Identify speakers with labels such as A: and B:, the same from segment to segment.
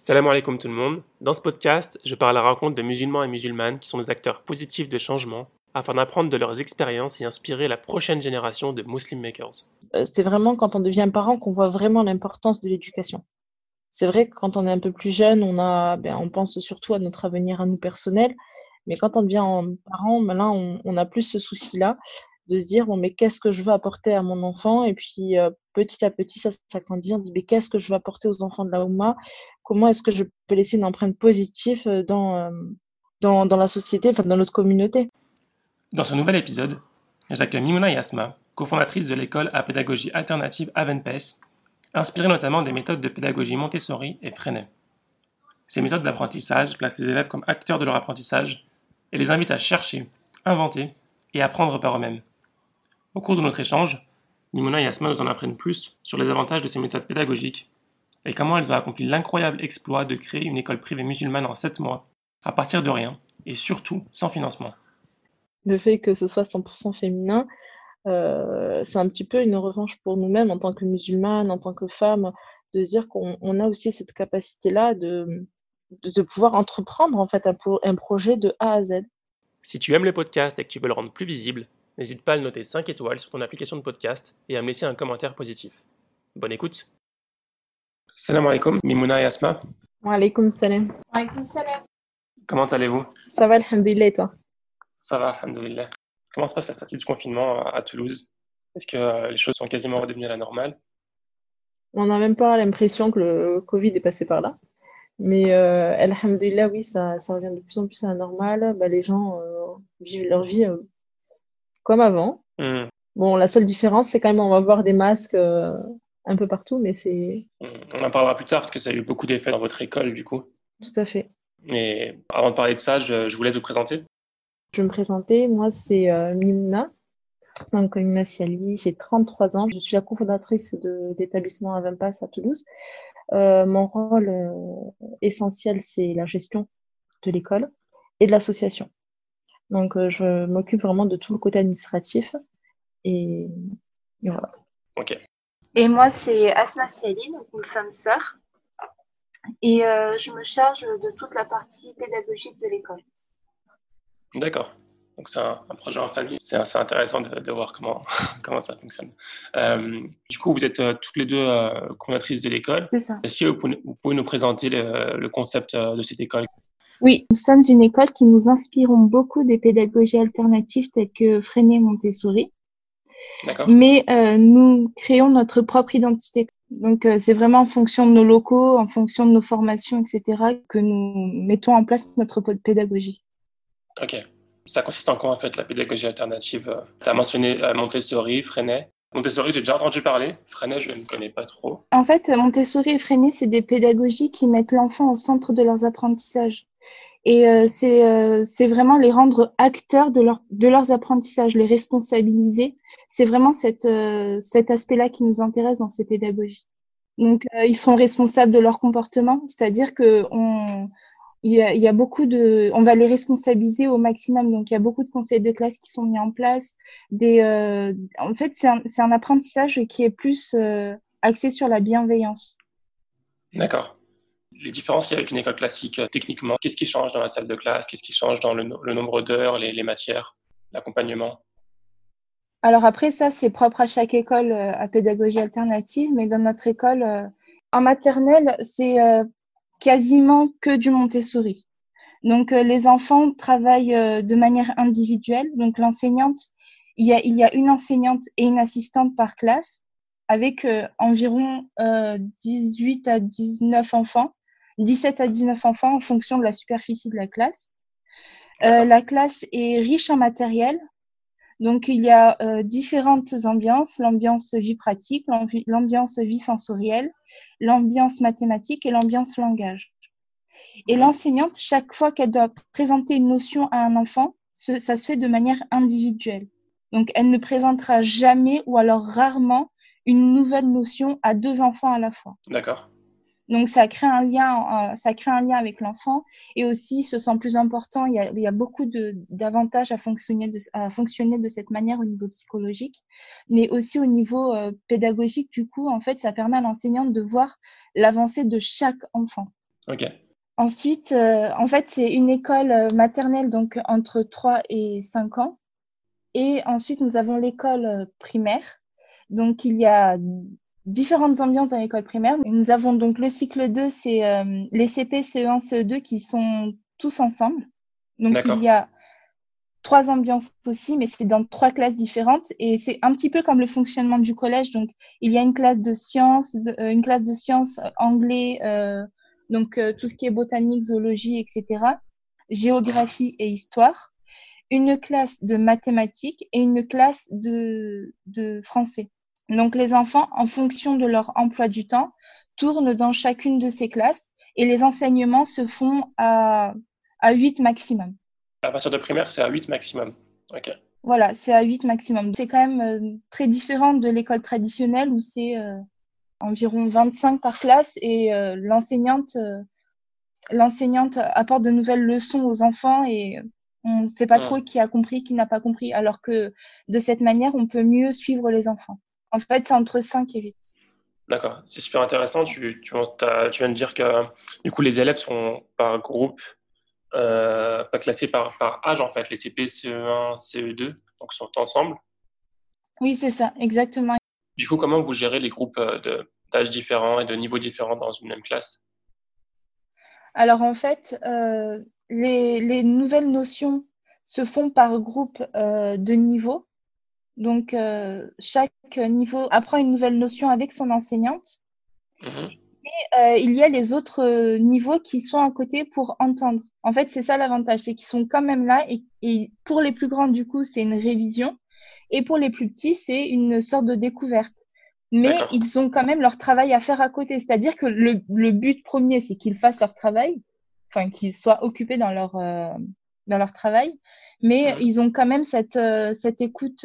A: Salam alaikum tout le monde. Dans ce podcast, je parle à la rencontre de musulmans et musulmanes qui sont des acteurs positifs de changement afin d'apprendre de leurs expériences et inspirer la prochaine génération de Muslim Makers.
B: C'est vraiment quand on devient parent qu'on voit vraiment l'importance de l'éducation. C'est vrai que quand on est un peu plus jeune, on pense surtout à notre avenir à nous personnel, mais quand on devient parent, là, on a plus ce souci-là de se dire, bon, mais qu'est-ce que je veux apporter à mon enfant? Et puis, petit à petit, ça grandit, on dit, mais qu'est-ce que je veux apporter aux enfants de la Oumma? Comment est-ce que je peux laisser une empreinte positive dans la société, enfin, dans notre communauté?
A: Dans ce nouvel épisode, j'accueille Mimouna Yasma, cofondatrice de l'école à pédagogie alternative Avenpes, inspirée notamment des méthodes de pédagogie Montessori et Freinet. Ces méthodes d'apprentissage placent les élèves comme acteurs de leur apprentissage et les invitent à chercher, inventer et apprendre par eux-mêmes. Au cours de notre échange, Mimouna et Yasma nous en apprennent plus sur les avantages de ces méthodes pédagogiques et comment elles ont accompli l'incroyable exploit de créer une école privée musulmane en 7 mois, à partir de rien, et surtout sans financement.
B: Le fait que ce soit 100% féminin, c'est un petit peu une revanche pour nous-mêmes en tant que musulmanes, en tant que femmes, de se dire qu'on a aussi cette capacité-là de pouvoir entreprendre en fait un projet de A à Z.
A: Si tu aimes le podcast et que tu veux le rendre plus visible, n'hésite pas à le noter 5 étoiles sur ton application de podcast et à me laisser un commentaire positif. Bonne écoute. Salam alaikum, Mimouna et Asma.
B: Wa alaykoum salam.
C: Wa alaykoum salam.
A: Comment allez-vous?
B: Ça va, alhamdoulilah, et toi?
A: Ça va, alhamdoulilah. Comment se passe la sortie du confinement à Toulouse? Est-ce que les choses sont quasiment redevenues à la normale?
B: On n'a même pas l'impression que le Covid est passé par là. Mais alhamdoulilah, oui, ça revient de plus en plus à la normale. Les gens vivent leur vie comme avant. Bon, la seule différence, c'est quand même on va voir des masques un peu partout, mais c'est...
A: On en parlera plus tard parce que ça a eu beaucoup d'effets dans votre école, du coup.
B: Tout à fait.
A: Mais avant de parler de ça, je vous laisse vous présenter.
B: Je vais me présenter. Moi, c'est Mimouna. Donc, Mimouna Siali, j'ai 33 ans. Je suis la cofondatrice d'établissement Avenpes à Toulouse. Mon rôle essentiel, c'est la gestion de l'école et de l'association. Donc, je m'occupe vraiment de tout le côté administratif. Et voilà.
A: Ok.
C: Et moi, c'est Asma Siali, donc nous sommes sœurs. Et je me charge de toute la partie pédagogique de l'école.
A: D'accord. Donc c'est un projet en famille. C'est assez intéressant de voir comment ça fonctionne. Du coup, vous êtes toutes les deux cofondatrices de l'école.
B: C'est ça.
A: Est-ce que vous pouvez nous présenter le concept de cette école?
C: Oui, nous sommes une école qui nous inspirons beaucoup des pédagogies alternatives telles que Freinet et Montessori.
A: D'accord.
C: Mais nous créons notre propre identité. Donc, c'est vraiment en fonction de nos locaux, en fonction de nos formations, etc., que nous mettons en place notre pédagogie.
A: Ok. Ça consiste en quoi, en fait, la pédagogie alternative? Tu as mentionné Montessori, Freinet. Montessori, j'ai déjà entendu parler. Freinet, je ne connais pas trop.
C: En fait, Montessori et Freinet, c'est des pédagogies qui mettent l'enfant au centre de leurs apprentissages. Et c'est vraiment les rendre acteurs de leurs apprentissages, les responsabiliser. C'est vraiment cet aspect-là qui nous intéresse dans ces pédagogies. Donc, ils seront responsables de leur comportement, c'est-à-dire que il y a beaucoup on va les responsabiliser au maximum. Donc, il y a beaucoup de conseils de classe qui sont mis en place. En fait, c'est un apprentissage qui est plus axé sur la bienveillance.
A: D'accord. Les différences qu'il y a avec une école classique, techniquement, qu'est-ce qui change dans la salle de classe? Qu'est-ce qui change dans le nombre d'heures, les matières, l'accompagnement?
C: Alors après, ça, c'est propre à chaque école à pédagogie alternative, mais dans notre école, en maternelle, c'est quasiment que du Montessori. Donc, les enfants travaillent de manière individuelle. Donc, l'enseignante, il y a une enseignante et une assistante par classe avec environ 18 à 19 enfants, 17 à 19 enfants en fonction de la superficie de la classe. La classe est riche en matériel. Donc, il y a différentes ambiances, l'ambiance vie pratique, l'ambiance vie sensorielle, l'ambiance mathématique et l'ambiance langage. Et l'enseignante, chaque fois qu'elle doit présenter une notion à un enfant, ça se fait de manière individuelle. Donc, elle ne présentera jamais ou alors rarement une nouvelle notion à 2 enfants à la fois.
A: D'accord.
C: Donc, ça crée un lien avec l'enfant et aussi, ce sont plus important, il y a beaucoup d'avantages à fonctionner de cette manière au niveau psychologique, mais aussi au niveau pédagogique. Du coup, en fait, ça permet à l'enseignante de voir l'avancée de chaque enfant.
A: Ok.
C: Ensuite, en fait, c'est une école maternelle, donc entre 3 et 5 ans. Et ensuite, nous avons l'école primaire. Donc, il y a différentes ambiances dans l'école primaire. Nous avons donc le cycle 2, c'est les CP, CE1, CE2 qui sont tous ensemble. Donc, il
A: D'accord.
C: y a 3 ambiances aussi, mais c'est dans 3 classes différentes. Et c'est un petit peu comme le fonctionnement du collège. Donc, il y a une classe de sciences, anglais, donc tout ce qui est botanique, zoologie, etc., géographie et histoire, une classe de mathématiques et une classe de français. Donc, les enfants, en fonction de leur emploi du temps, tournent dans chacune de ces classes et les enseignements se font à 8 maximum.
A: À partir de primaire, c'est à 8 maximum. Ok.
C: Voilà, c'est à 8 maximum. C'est quand même très différent de l'école traditionnelle où c'est environ 25 par classe et l'enseignante apporte de nouvelles leçons aux enfants et on ne sait pas trop qui a compris, qui n'a pas compris, alors que de cette manière, on peut mieux suivre les enfants. En fait, c'est entre 5 et 8.
A: D'accord. C'est super intéressant. Tu viens de dire que du coup, les élèves sont par groupe, pas classés par âge en fait. Les CP, CE1, CE2, donc sont ensemble.
C: Oui, c'est ça, exactement.
A: Du coup, comment vous gérez les groupes d'âges différents et de niveaux différents dans une même classe?
C: Alors en fait, les nouvelles notions se font par groupe de niveau. Donc, chaque niveau apprend une nouvelle notion avec son enseignante.
A: Mhm.
C: Il y a les autres niveaux qui sont à côté pour entendre. En fait, c'est ça l'avantage, c'est qu'ils sont quand même là. Et pour les plus grands, du coup, c'est une révision. Et pour les plus petits, c'est une sorte de découverte. Mais
A: D'accord.
C: ils ont quand même leur travail à faire à côté. C'est-à-dire que le but premier, c'est qu'ils fassent leur travail, enfin, qu'ils soient occupés dans leur travail. Mais
A: Mhm.
C: ils ont quand même cette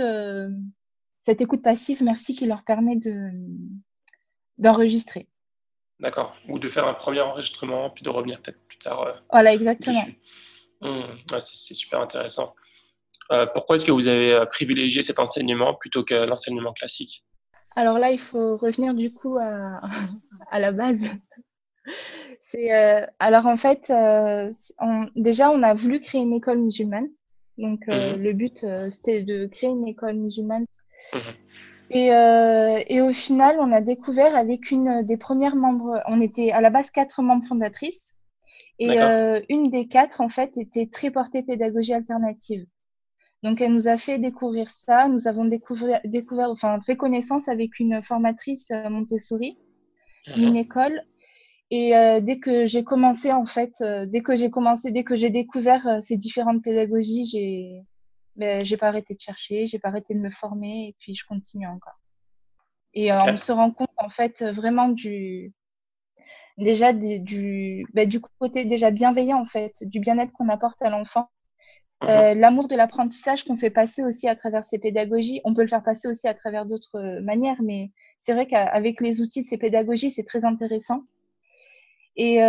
C: écoute passive, merci, qui leur permet d'enregistrer.
A: D'accord. Ou de faire un premier enregistrement, puis de revenir peut-être plus tard
C: Voilà, exactement.
A: dessus. Ouais, c'est super intéressant. Pourquoi est-ce que vous avez privilégié cet enseignement plutôt que l'enseignement classique?
C: Alors là, il faut revenir du coup à la base. Alors en fait, déjà, on a voulu créer une école musulmane. Donc
A: Mhm.
C: le but, c'était de créer une école musulmane.
A: Mhm.
C: Et au final, on a découvert avec une des premières membres, on était à la base 4 membres fondatrices. Et
A: D'accord.
C: une des 4, en fait, était très portée pédagogie alternative. Donc, elle nous a fait découvrir ça. Nous avons enfin, fait connaissance avec une formatrice Montessori, une
A: Mhm.
C: école. Et dès que j'ai commencé, en fait, dès que j'ai découvert ces différentes pédagogies, j'ai pas arrêté de chercher, j'ai pas arrêté de me former, et puis je continue encore. Et
A: Ok.
C: on se rend compte, en fait, vraiment déjà du côté déjà bienveillant, en fait, du bien-être qu'on apporte à l'enfant.
A: Mhm.
C: L'amour de l'apprentissage qu'on fait passer aussi à travers ces pédagogies, on peut le faire passer aussi à travers d'autres manières, mais c'est vrai qu'avec les outils de ces pédagogies, c'est très intéressant. Et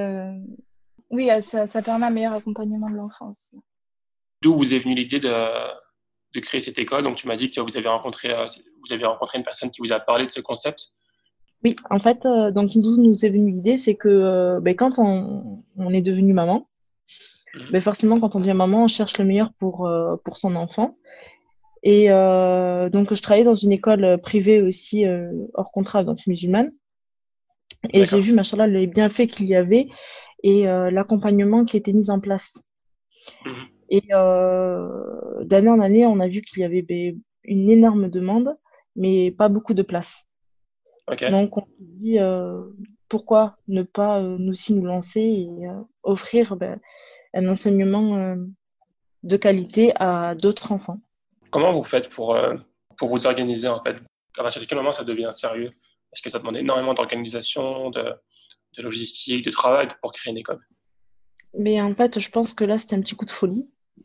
C: oui, ça permet un meilleur accompagnement de l'enfant aussi.
A: D'où vous est venue l'idée de créer cette école? Donc, tu m'as dit que vous avez rencontré une personne qui vous a parlé de ce concept.
B: Oui, en fait, donc d'où nous est venue l'idée, c'est que ben, quand on est devenu maman,
A: Mhm.
B: ben, forcément, quand on devient maman, on cherche le meilleur pour son enfant. Et donc, je travaillais dans une école privée aussi, hors contrat, donc musulmane. Et j'ai
A: D'accord.
B: vu, machallah, les bienfaits qu'il y avait et l'accompagnement qui était mis en place.
A: Mhm.
B: Et d'année en année, on a vu qu'il y avait ben, une énorme demande, mais pas beaucoup de place.
A: Ok.
B: Donc, on se dit pourquoi ne pas nous aussi nous lancer et offrir ben, un enseignement de qualité à d'autres enfants.
A: Comment vous faites pour vous organiser en fait? À partir de quel moment ça devient sérieux? Est-ce que ça demande énormément d'organisation, de logistique, de travail pour créer une école?
B: Mais en fait, je pense que là, c'était un petit coup de folie.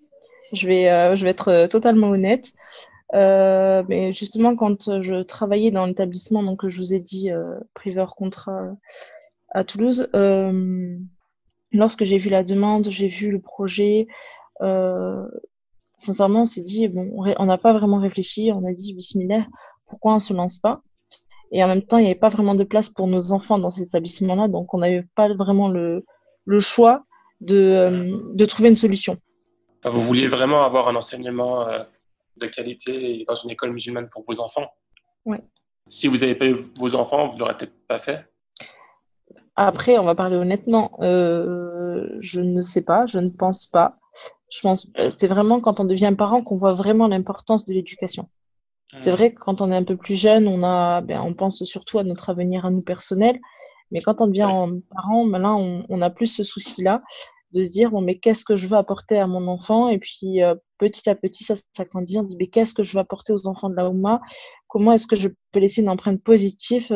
B: Je vais être totalement honnête. Mais justement, quand je travaillais dans l'établissement, donc que je vous ai dit, privé hors contrat à Toulouse, lorsque j'ai vu la demande, j'ai vu le projet, euh, sincèrement, on s'est dit, bon, on n'a pas vraiment réfléchi, on a dit, bismillah, pourquoi on se lance pas? Et en même temps, il n'y avait pas vraiment de place pour nos enfants dans ces établissements-là, donc on n'avait pas vraiment le choix de trouver une solution.
A: Enfin, vous vouliez vraiment avoir un enseignement de qualité et dans une école musulmane pour vos enfants.
B: Ouais.
A: Si vous n'avez pas eu vos enfants, vous ne l'aurez peut-être pas fait.
B: Après, on va parler honnêtement, je ne sais pas, je ne pense pas. Je pense, c'est vraiment quand on devient parent qu'on voit vraiment l'importance de l'éducation. C'est vrai que quand on est un peu plus jeune, on pense surtout à notre avenir à nous personnel. Mais quand on devient parent, ben là, on a plus ce souci-là de se dire, bon, mais qu'est-ce que je veux apporter à mon enfant? Et puis, petit à petit, ça grandit. On dit, mais qu'est-ce que je veux apporter aux enfants de la Oumma? Comment est-ce que je peux laisser une empreinte positive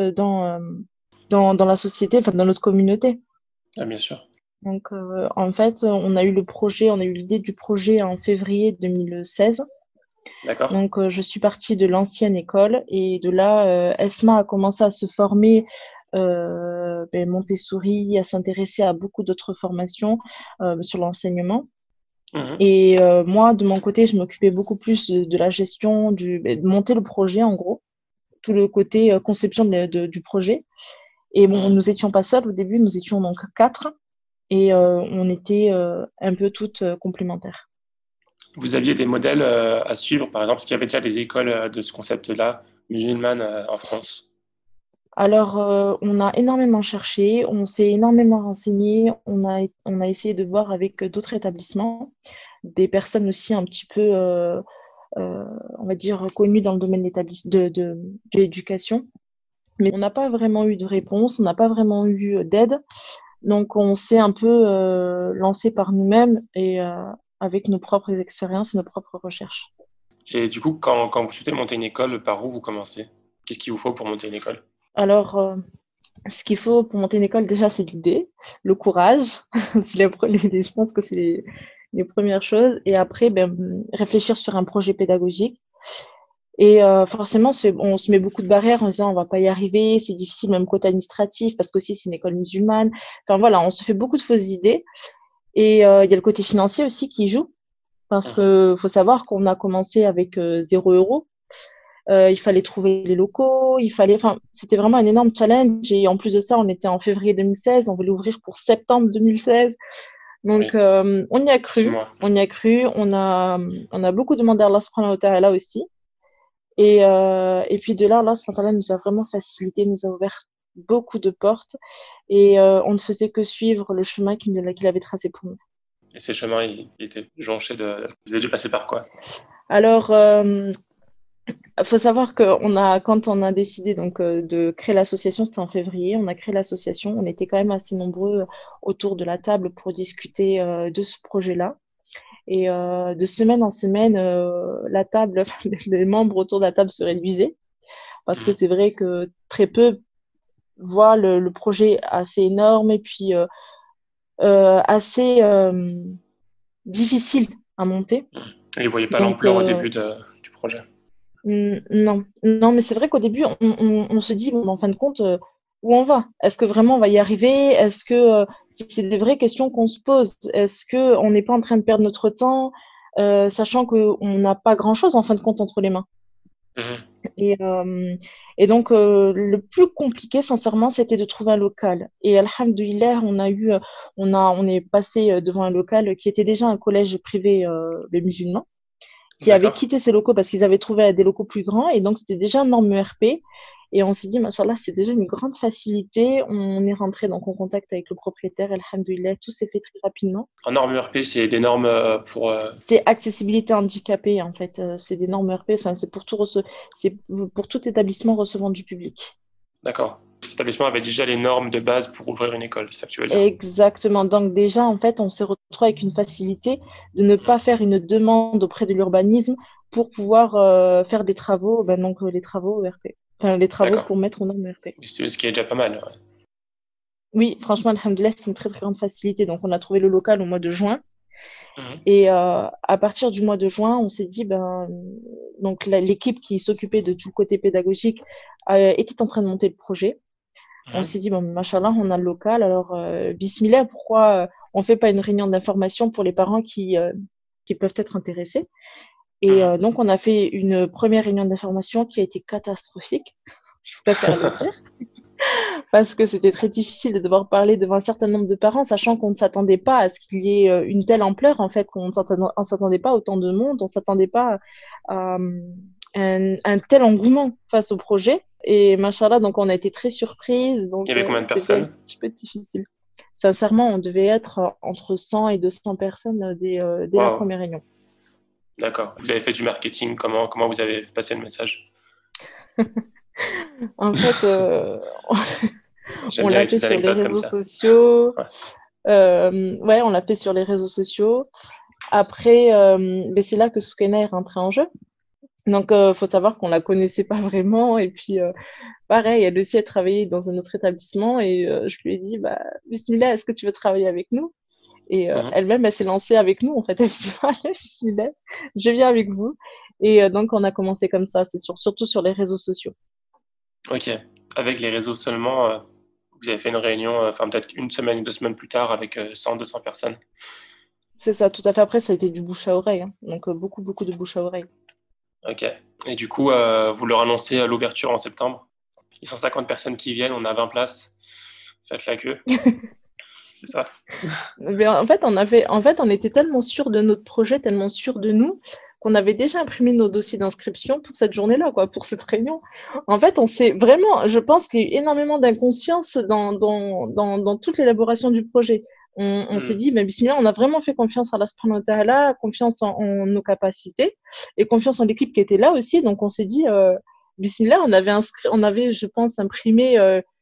B: dans la société, enfin, dans notre communauté?
A: Ah, bien sûr.
B: Donc, en fait, on a eu l'idée du projet en février 2016.
A: D'accord.
B: Donc, je suis partie de l'ancienne école et de là, Esma a commencé à se former Montessori, à s'intéresser à beaucoup d'autres formations sur l'enseignement. Et moi, de mon côté, je m'occupais beaucoup plus de la gestion, de monter le projet en gros, tout le côté conception du projet. Et bon, nous étions pas seuls au début, nous étions donc 4 et on était un peu toutes complémentaires.
A: Vous aviez des modèles à suivre, par exemple, parce qu'il y avait déjà des écoles de ce concept-là, musulmanes en France.
B: Alors, on a énormément cherché, on s'est énormément renseigné, on a essayé de voir avec d'autres établissements, des personnes aussi un petit peu, on va dire, connues dans le domaine de l'éducation. Mais on n'a pas vraiment eu de réponse, on n'a pas vraiment eu d'aide. Donc, on s'est un peu lancé par nous-mêmes et avec nos propres expériences et nos propres recherches.
A: Et du coup, quand vous souhaitez monter une école, par où vous commencez? Qu'est-ce qu'il vous faut pour monter une école?
B: Alors, ce qu'il faut pour monter une école, déjà, c'est l'idée, le courage. Je pense que c'est les premières choses. Et après, réfléchir sur un projet pédagogique. Et forcément, on se met beaucoup de barrières en disant on va pas y arriver, c'est difficile même côté administratif parce qu'aussi c'est une école musulmane. Enfin voilà, on se fait beaucoup de fausses idées. Et il y a le côté financier aussi qui joue parce que faut savoir qu'on a commencé avec 0 €. Il fallait trouver les locaux, enfin, c'était vraiment un énorme challenge. Et en plus de ça, on était en février 2016, on voulait ouvrir pour septembre 2016. Donc, on y a
A: 6
B: cru,
A: mois.
B: on a beaucoup demandé à Allah subhanahu wa ta'ala aussi. Et puis de là, Allah subhanahu wa ta'ala nous a vraiment facilité, nous a ouvert beaucoup de portes et on ne faisait que suivre le chemin qu'il avait tracé pour nous.
A: Et ces chemins, ils étaient jonchés de... Vous avez dû passer par quoi?
B: Alors, il faut savoir que quand on a décidé donc de créer l'association, c'était en février, on a créé l'association, on était quand même assez nombreux autour de la table pour discuter de ce projet-là. Et de semaine en semaine, la table, les membres autour de la table se réduisaient parce que c'est vrai que très peu voient le projet assez énorme et puis assez difficile à monter.
A: Et vous ne voyez pas
B: Donc,
A: l'ampleur au début du projet?
B: Non, non, mais c'est vrai qu'au début, on se dit, bon, en fin de compte, où on va? Est-ce que vraiment on va y arriver? Est-ce que c'est des vraies questions qu'on se pose? Est-ce que on n'est pas en train de perdre notre temps, sachant qu'on n'a pas grand-chose en fin de compte entre les mains? Et, et donc, le plus compliqué, sincèrement, c'était de trouver un local. Et alhamdoulilah, on est passé devant un local qui était déjà un collège privé des musulmans, qui avaient quitté ces locaux parce qu'ils avaient trouvé des locaux plus grands. Et donc, c'était déjà un norme ERP. Et on s'est dit, machallah, c'est déjà une grande facilité. On est rentré donc en contact avec le propriétaire. Alhamdoulilah, tout s'est fait très rapidement.
A: En normes ERP, c'est des normes pour...
B: C'est accessibilité handicapée, en fait. C'est des normes ERP. Enfin, c'est pour tout établissement recevant du public.
A: D'accord. Cet établissement avait déjà les normes de base pour ouvrir une école, c'est ça que tu veux dire?
B: Exactement. Donc déjà, en fait, on s'est retrouvé avec une facilité de ne pas faire une demande auprès de l'urbanisme pour pouvoir faire des travaux, donc les travaux ERP. Enfin, les travaux pour mettre aux normes ERP.
A: Ce qui est déjà pas mal. Ouais.
B: Oui, franchement, alhamdoulilah, c'est une très, très grande facilité. Donc, on a trouvé le local au mois de juin. Et à partir du mois de juin, on s'est dit, donc l'équipe qui s'occupait de tout le côté pédagogique était en train de monter le projet. On s'est dit, bon, machallah, on a le local. Alors, bismillah, pourquoi on fait pas une réunion d'information pour les parents qui peuvent être intéressés? Et donc, on a fait une première réunion d'information qui a été catastrophique. je préfère le dire, parce que c'était très difficile de devoir parler devant un certain nombre de parents, sachant qu'on ne s'attendait pas à ce qu'il y ait une telle ampleur, en fait, qu'on ne s'attendait pas à autant de monde, on ne s'attendait pas à un tel engouement face au projet. Et machallah, donc on a été très surprise,
A: Il y
B: donc
A: avait combien de
B: c'était un
A: personnes?
B: petit peu difficile. Sincèrement, on devait être entre 100 et 200 personnes dès la
A: Waouh,
B: première réunion.
A: d'accord. Vous avez fait du marketing, comment vous avez passé le message?
B: En fait,
A: J'aime
B: on
A: bien
B: l'a
A: les
B: fait
A: petites
B: sur les
A: anecdotes comme
B: réseaux
A: ça.
B: sociaux.
A: Ouais.
B: Ouais, on l'a fait sur les réseaux sociaux. Après, mais c'est là que Soukaina est rentrée en jeu. Donc, faut savoir qu'on la connaissait pas vraiment. Et puis, pareil, elle aussi a travaillé dans un autre établissement. Et je lui ai dit, bah, Bismillah, est-ce que tu veux travailler avec nous? Et
A: Mhm.
B: elle-même, elle s'est lancée avec nous. En fait, elle s'est dit, allez, Bismillah, je viens avec vous. Et donc, on a commencé comme ça. Surtout sur les réseaux sociaux.
A: Ok. Avec les réseaux seulement, vous avez fait une réunion, enfin peut-être une semaine ou 2 semaines plus tard avec 100, 200 personnes.
B: C'est ça, tout à fait. Après, ça a été du bouche à oreille, hein. Donc, beaucoup, beaucoup de bouche à oreille.
A: Ok. Et du coup, vous leur annoncez l'ouverture en septembre. Il y a 150 personnes qui viennent, on a 20 places. Faites la queue, c'est ça?
B: Mais en fait, on était tellement sûrs de notre projet, tellement sûrs de nous, qu'on avait déjà imprimé nos dossiers d'inscription pour cette journée-là, quoi, pour cette réunion. En fait, on s'est vraiment, je pense qu'il y a eu énormément d'inconscience dans toute l'élaboration du projet. On s'est
A: Hmm.
B: dit, mais bismillah, on a vraiment fait confiance à Allah subhanahu wa ta'ala, confiance en nos capacités et confiance en l'équipe qui était là aussi. Donc, on s'est dit, bismillah, on avait, je pense, imprimé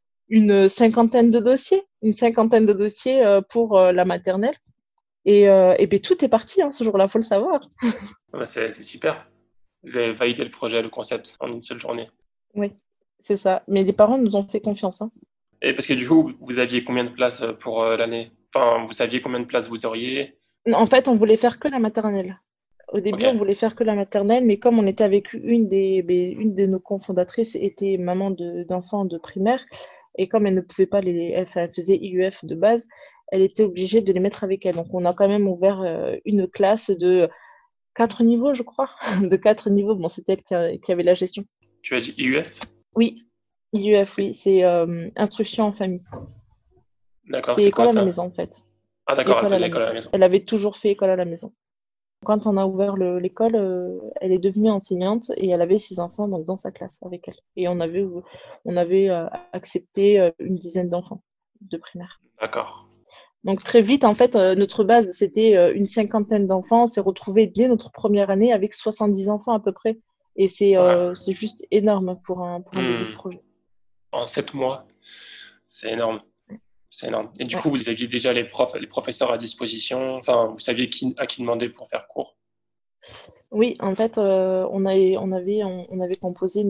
B: une cinquantaine de dossiers pour la maternelle. Et ben, tout est parti hein, ce jour-là, faut le savoir.
A: Ah bah, c'est super. Vous avez validé le projet, le concept en une seule journée.
B: Oui, c'est ça. Mais les parents nous ont fait confiance, hein.
A: Et parce que du coup, vous aviez combien de places pour l'année? Enfin, vous saviez combien de places vous auriez?
B: En fait, on voulait faire que la maternelle. Au
A: Ok.
B: début, on voulait faire que la maternelle, mais comme on était avec une de nos cofondatrices était maman d'enfants de primaire, et comme elle ne pouvait pas elle faisait IUF de base, elle était obligée de les mettre avec elle. Donc, on a quand même ouvert une classe de 4 niveaux, je crois, de 4 niveaux. Bon, c'était elle qui avait la gestion.
A: Tu as dit IUF?
B: Oui, IUF,
A: C'est-
B: oui, c'est instruction en famille.
A: D'accord,
B: C'est
A: c'est quoi
B: école à la
A: ça?
B: maison, en fait.
A: Ah d'accord, elle
B: École à
A: faisait
B: la
A: école à la
B: maison.
A: maison.
B: Elle avait toujours fait école à la maison. Quand on a ouvert l'école, elle est devenue enseignante et elle avait 6 enfants donc, dans sa classe avec elle. Et on avait accepté une dizaine d'enfants de primaire.
A: D'accord.
B: Donc très vite, en fait, notre base, c'était une cinquantaine d'enfants. On s'est retrouvé dès notre première année avec 70 enfants à peu près. Et
A: Ouais.
B: c'est juste énorme pour un début de
A: Hmm.
B: projet.
A: En 7 mois, c'est énorme. C'est énorme. Et du
B: Ouais.
A: coup, vous aviez déjà les professeurs à disposition. Enfin, vous saviez à qui demander pour faire cours.
B: Oui, en fait, on avait composé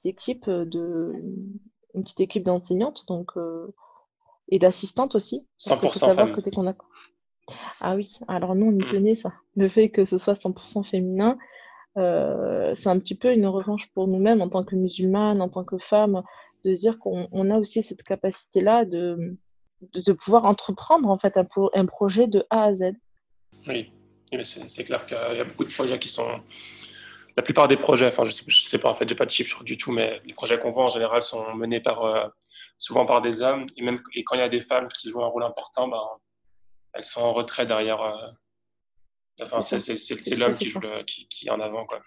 B: une petite équipe d'enseignantes donc, et d'assistantes aussi. Parce qu'il faut
A: 100%
B: savoir que
A: femmes.
B: dès qu'on a... Ah oui, alors nous, on y
A: Hmm.
B: tenait ça. Le fait que ce soit 100% féminin, c'est un petit peu une revanche pour nous-mêmes en tant que musulmanes, en tant que femmes, de se dire qu'on a aussi cette capacité-là de pouvoir entreprendre en fait un projet de A à Z.
A: Oui. Oui, mais c'est clair qu'il y a beaucoup de projets qui sont. La plupart des projets, enfin, je sais pas, en fait, j'ai pas de chiffres du tout, mais les projets qu'on voit en général sont menés souvent par des hommes. Et quand il y a des femmes qui jouent un rôle important, ben, elles sont en retrait derrière. Enfin,
B: C'est ça, c'est
A: c'est
B: tout à
A: l'homme
B: fait
A: qui joue
B: ça.
A: qui est en avant, quoi.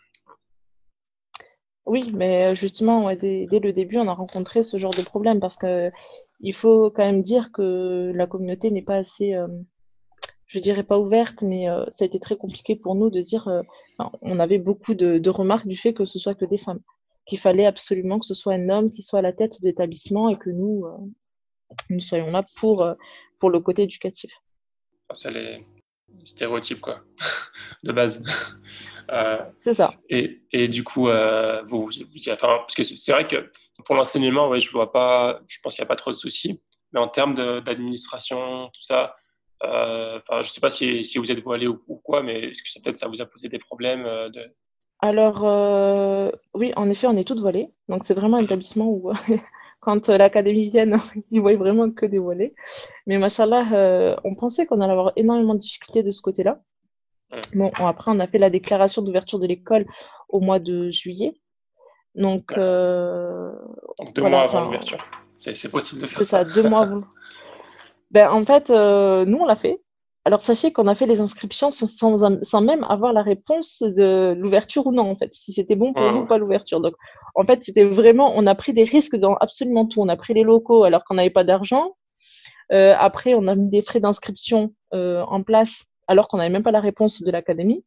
B: Oui, mais justement, ouais, dès le début, on a rencontré ce genre de problème parce que il faut quand même dire que la communauté n'est pas assez, je dirais pas ouverte, mais ça a été très compliqué pour nous de dire, enfin, on avait beaucoup de remarques du fait que ce soit que des femmes, qu'il fallait absolument que ce soit un homme qui soit à la tête de l'établissement et que nous soyons là pour le côté éducatif.
A: Enfin, c'est les stéréotypes, quoi, de base. Euh,
B: C'est ça.
A: et du coup, enfin, parce que c'est vrai que pour l'enseignement, ouais, je pense qu'il n'y a pas trop de soucis. Mais en termes d'administration, tout ça, enfin, je sais pas si vous êtes voilé ou quoi, mais est-ce que peut-être ça vous a posé des problèmes
B: Alors, oui, en effet, on est toutes voilées. Donc, c'est vraiment un établissement où, quand l'académie vient, ils voient vraiment que des voilées. Mais machallah, on pensait qu'on allait avoir énormément de difficultés de ce côté-là.
A: Hum,
B: Bon, après, on a fait la déclaration d'ouverture de l'école au mois de juillet. Donc,
A: Donc 2 mois
B: voilà,
A: avant
B: enfin,
A: l'ouverture. C'est possible de faire
B: c'est ça,
A: ça.
B: 2 mois avant. Ben, en fait, nous, on l'a fait. Alors, sachez qu'on a fait les inscriptions sans même avoir la réponse de l'ouverture ou non, en fait, si c'était bon pour nous ou
A: Ouais.
B: pas l'ouverture. Donc, en fait, c'était vraiment, on a pris des risques dans absolument tout. On a pris les locaux alors qu'on n'avait pas d'argent. Après, on a mis des frais d'inscription en place alors qu'on n'avait même pas la réponse de l'académie.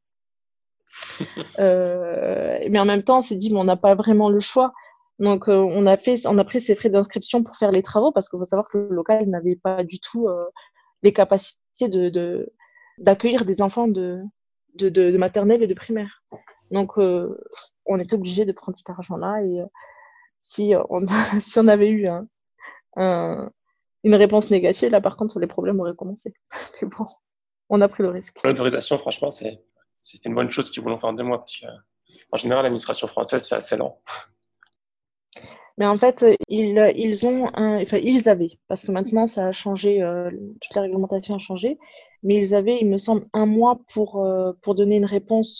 B: Mais en même temps, on s'est dit, mais on n'a pas vraiment le choix. Donc, on a pris ces frais d'inscription pour faire les travaux parce qu'il faut savoir que le local n'avait pas du tout les capacités d'accueillir des enfants de maternelle et de primaire. Donc, on était obligé de prendre cet argent-là et si, on, si on avait eu une réponse négative, là, par contre, les problèmes auraient commencé. Mais bon, on a pris le risque.
A: L'autorisation, franchement, c'était une bonne chose qu'ils voulaient faire en 2 mois parce que, en général, l'administration française, c'est assez lent.
B: Mais en fait, ils avaient, parce que maintenant ça a changé, toute la réglementation a changé, mais ils avaient, il me semble, 1 mois pour donner une réponse,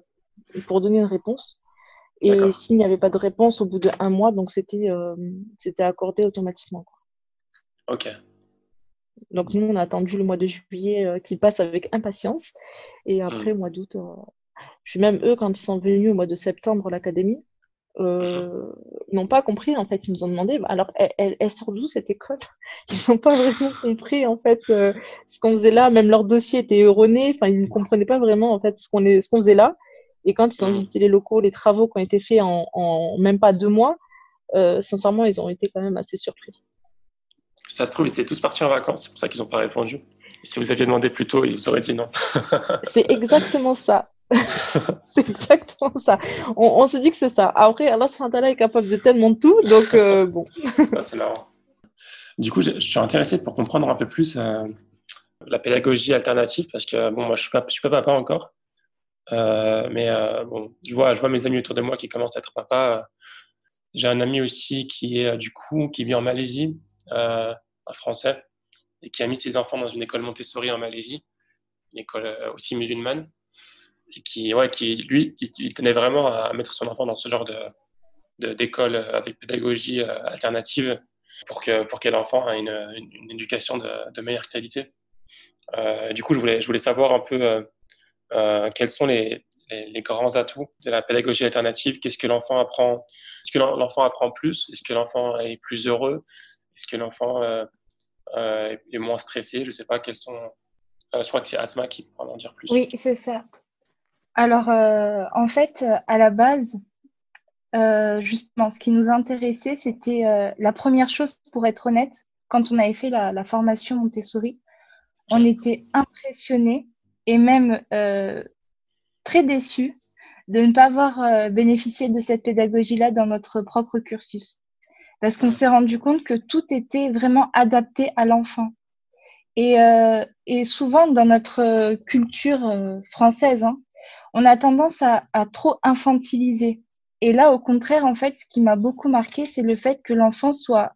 B: Et
A: D'accord.
B: s'il n'y avait pas de réponse au bout de 1 mois, donc c'était accordé automatiquement, quoi.
A: Ok.
B: Donc nous, on a attendu le mois de juillet qu'il passe avec impatience, et après,
A: Mhm.
B: au mois d'août, puis même eux, quand ils sont venus au mois de septembre à l'académie.
A: Mhm.
B: Ils n'ont pas compris, en fait. Ils nous ont demandé, alors, elle sort d'où cette école? Ils n'ont pas vraiment compris, en fait, ce qu'on faisait là. Même leur dossier était erroné. Enfin, ils ne comprenaient pas vraiment, en fait, ce qu'on faisait là. Et quand ils ont
A: Mhm.
B: visité les locaux, les travaux qui ont été faits en même pas 2 mois, sincèrement, ils ont été quand même assez surpris.
A: Si ça se trouve, ils étaient tous partis en vacances, c'est pour ça qu'ils n'ont pas répondu. Et si vous aviez demandé plus tôt, ils vous auraient dit non.
B: C'est exactement ça. C'est exactement ça. On se dit que c'est ça. Après, Allah subhanahu wa ta'ala est capable de tellement tout, donc bon.
A: Ah, c'est marrant. Du coup, je suis intéressé pour comprendre un peu plus la pédagogie alternative parce que, bon, moi, je suis pas papa encore. Mais bon, je vois mes amis autour de moi qui commencent à être papa. J'ai un ami aussi qui est du coup qui vit en Malaisie, un Français, et qui a mis ses enfants dans une école Montessori en Malaisie, une école aussi musulmane, et qui lui, il tenait vraiment à mettre son enfant dans ce genre d'école avec pédagogie alternative pour que l'enfant ait une éducation de meilleure qualité. Du coup, je voulais savoir un peu quels sont les grands atouts de la pédagogie alternative. Qu'est-ce que l'enfant apprend? Est-ce que l'enfant apprend plus? Est-ce que l'enfant est plus heureux? Est-ce que l'enfant est moins stressé? Je ne sais pas quels sont. Je crois que c'est Asma qui pourra en dire plus.
C: Oui, c'est ça. Alors, en fait, à la base, justement, ce qui nous intéressait, c'était la première chose, pour être honnête, quand on avait fait la formation Montessori, on était impressionnés et même très déçus de ne pas avoir bénéficié de cette pédagogie-là dans notre propre cursus. Parce qu'on s'est rendu compte que tout était vraiment adapté à l'enfant. Et souvent, dans notre culture française, hein, on a tendance à trop infantiliser. Et là, au contraire, en fait, ce qui m'a beaucoup marqué, c'est le fait que l'enfant soit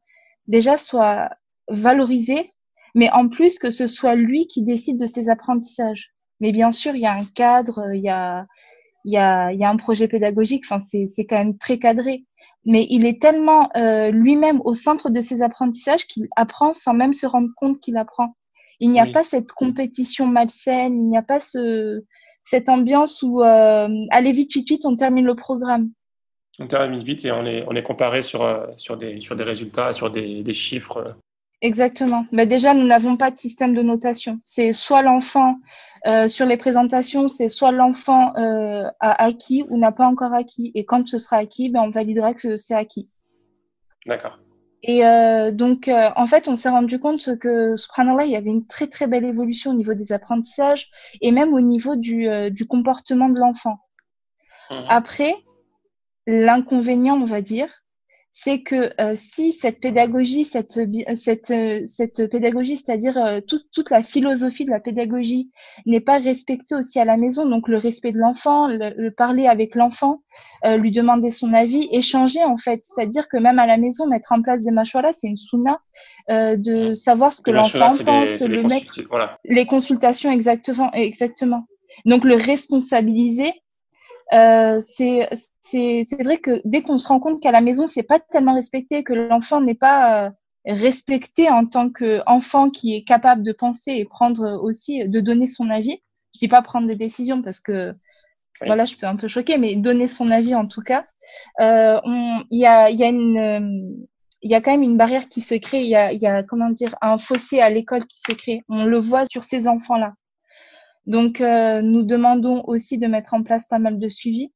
C: valorisé, mais en plus que ce soit lui qui décide de ses apprentissages. Mais bien sûr, il y a un cadre, il y a un projet pédagogique, enfin, c'est quand même très cadré. Mais il est tellement lui-même au centre de ses apprentissages qu'il apprend sans même se rendre compte qu'il apprend. Il n'y a
A: Oui,
C: pas cette compétition malsaine, il n'y a pas cette ambiance où allez vite, vite, vite, on termine le programme.
A: on termine vite et on est comparé sur des résultats, sur des chiffres.
C: Exactement. Mais déjà, nous n'avons pas de système de notation. C'est soit l'enfant, sur les présentations, c'est soit l'enfant a acquis ou n'a pas encore acquis. Et quand ce sera acquis, ben, on validera que c'est acquis.
A: D'accord.
C: Et donc, en fait, on s'est rendu compte que, subhanallah, il y avait une très, très belle évolution au niveau des apprentissages et même au niveau du comportement de l'enfant.
A: Mhm.
C: Après, l'inconvénient, on va dire, c'est que si cette pédagogie, cette pédagogie, c'est-à-dire toute la philosophie de la pédagogie n'est pas respectée aussi à la maison, donc le respect de l'enfant, le parler avec l'enfant, lui demander son avis, échanger en fait, c'est-à-dire que même à la maison, mettre en place des mashwara, c'est une sunna, de
A: Mhm.
C: savoir ce que
A: Les machins,
C: l'enfant pense,
A: c'est des
C: le mettre,
A: voilà.
C: les consultations exactement, exactement. Donc le responsabiliser C'est vrai que dès qu'on se rend compte qu'à la maison, c'est pas tellement respecté, que l'enfant n'est pas respecté en tant qu'enfant qui est capable de penser et prendre aussi, de donner son avis. Je dis pas prendre des décisions parce que voilà, je peux un peu choquer, mais donner son avis en tout cas. Il y a quand même une barrière qui se crée. Il y a comment dire, un fossé à l'école qui se crée. On le voit sur ces enfants-là. Donc, nous demandons aussi de mettre en place pas mal de suivi.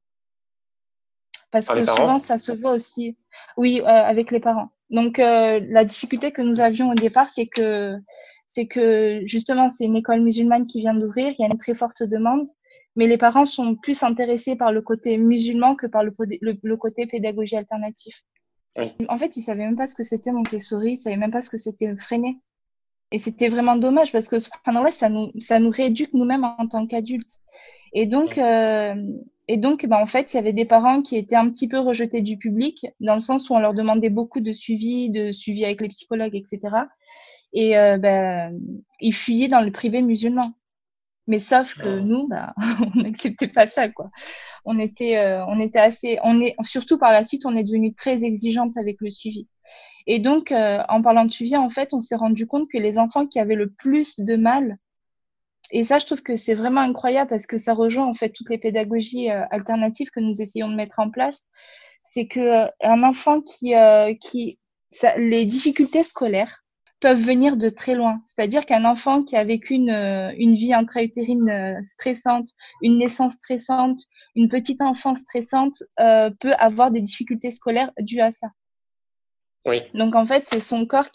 C: Parce
A: Par
C: que
A: les
C: souvent,
A: parents?
C: ça se voit aussi, oui, avec les parents. Donc, la difficulté que nous avions au départ, c'est que justement, c'est une école musulmane qui vient d'ouvrir. Il y a une très forte demande, mais les parents sont plus intéressés par le côté musulman que par le côté pédagogie alternative.
A: Oui.
C: En fait, ils savaient même pas ce que c'était Montessori, ils savaient même pas ce que c'était Freinet. Et c'était vraiment dommage parce que, subhanallah, ça nous rééduque nous-mêmes en tant qu'adultes. Et donc, bah, en fait, il y avait des parents qui étaient un petit peu rejetés du public, dans le sens où on leur demandait beaucoup de suivi avec les psychologues, etc. Et bah, ils fuyaient dans le privé musulman. Mais sauf que nous, bah, on n'acceptait pas ça, quoi. On était surtout par la suite, on est devenu très exigeante avec le suivi. Et donc, en parlant de suivi, en fait, on s'est rendu compte que les enfants qui avaient le plus de mal, et ça, je trouve que c'est vraiment incroyable parce que ça rejoint en fait toutes les pédagogies alternatives que nous essayons de mettre en place, c'est que un enfant les difficultés scolaires peuvent venir de très loin. C'est-à-dire qu'un enfant qui a vécu une vie intra-utérine stressante, une naissance stressante, une petite enfance stressante, peut avoir des difficultés scolaires dues à ça.
A: Oui.
C: Donc, en fait, c'est son corps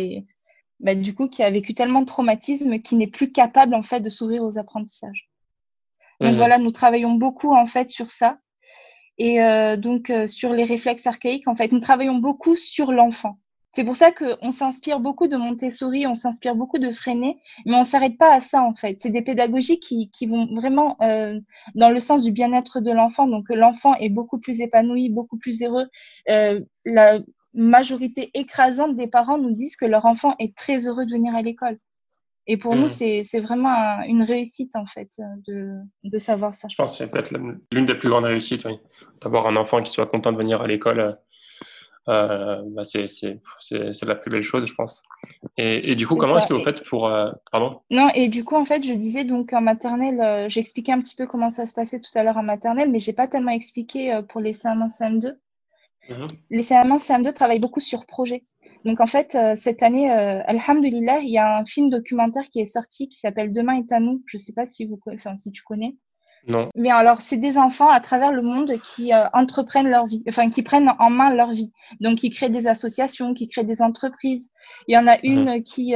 C: du coup, qui a vécu tellement de traumatismes qu'il n'est plus capable, en fait, de s'ouvrir aux apprentissages. Donc, voilà, nous travaillons beaucoup, en fait, sur ça. Et sur les réflexes archaïques, en fait, nous travaillons beaucoup sur l'enfant. C'est pour ça qu'on s'inspire beaucoup de Montessori, on s'inspire beaucoup de Freinet, mais on ne s'arrête pas à ça, en fait. C'est des pédagogies qui vont vraiment dans le sens du bien-être de l'enfant. Donc, l'enfant est beaucoup plus épanoui, beaucoup plus heureux. La majorité écrasante des parents nous disent que leur enfant est très heureux de venir à l'école. Et pour nous, c'est vraiment une réussite, en fait, de savoir ça.
A: Je pense que c'est peut-être l'une des plus grandes réussites, oui. D'avoir un enfant qui soit content de venir à l'école, bah c'est la plus belle chose, je pense. Et du coup, comment est-ce que vous faites pour... Pardon?
C: Non, et du coup, en fait, je disais, donc en maternelle, j'ai expliqué un petit peu comment ça se passait tout à l'heure en maternelle, mais je n'ai pas tellement expliqué pour les CM1, CM2. Les CM1, CM2 travaillent beaucoup sur projet. Donc, en fait, cette année, alhamdoulilah, il y a un film documentaire qui est sorti qui s'appelle Demain est à nous. Je ne sais pas si tu connais.
A: Non.
C: Mais alors, c'est des enfants à travers le monde qui entreprennent leur vie, enfin, qui prennent en main leur vie. Donc, qui créent des associations, qui créent des entreprises. Il y en a une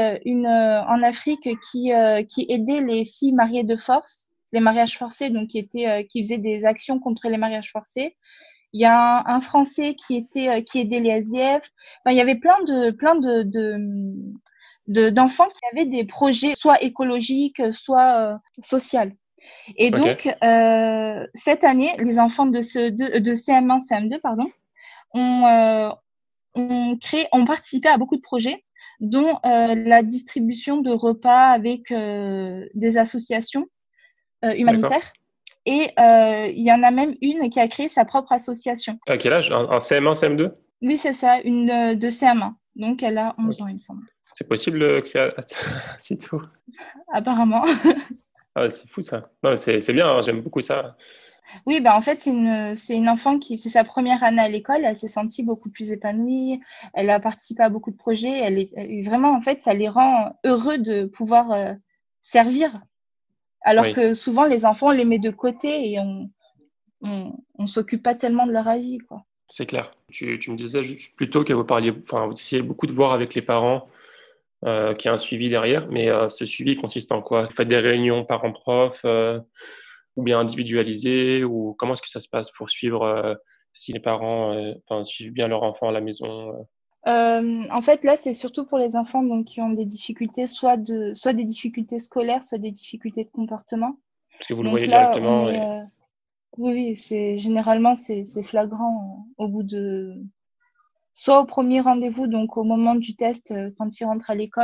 C: en Afrique qui aidait les filles mariées de force, les mariages forcés, donc qui faisait des actions contre les mariages forcés. Il y a un Français qui aidait les SDF. Enfin, il y avait plein d'enfants qui avaient des projets soit écologiques, soit sociaux. Et donc, cette année, les enfants de CM1, CM2, ont participé à beaucoup de projets, dont la distribution de repas avec des associations humanitaires. Et il y en a même une qui a créé sa propre association.
A: À quel âge? Un CM1, CM2?
C: Oui, c'est ça, une de CM1. Donc, elle a 11 ans, il me semble.
A: C'est possible de créer si tôt?
C: Apparemment.
A: Ah, c'est fou ça. Non, c'est bien, hein, j'aime beaucoup ça.
C: Oui, en fait, c'est une enfant c'est sa première année à l'école. Elle s'est sentie beaucoup plus épanouie. Elle a participé à beaucoup de projets. Vraiment, en fait, ça les rend heureux de pouvoir servir. Alors que souvent, les enfants, on les met de côté et on s'occupe pas tellement de leur avis, quoi.
A: C'est clair. Tu me disais juste plus tôt que vous essayez beaucoup de voir avec les parents qu'il y a un suivi derrière, mais ce suivi consiste en quoi? Vous faites des réunions parents-prof ou bien individualisées, ou comment est-ce que ça se passe pour suivre si les parents suivent bien leur enfant à la maison?
C: En fait, là, c'est surtout pour les enfants donc, qui ont des difficultés, soit des difficultés scolaires, soit des difficultés de comportement.
A: Parce que vous le voyez directement.
C: Oui, généralement, c'est flagrant au bout de... Soit au premier rendez-vous, donc au moment du test, quand ils rentrent à l'école,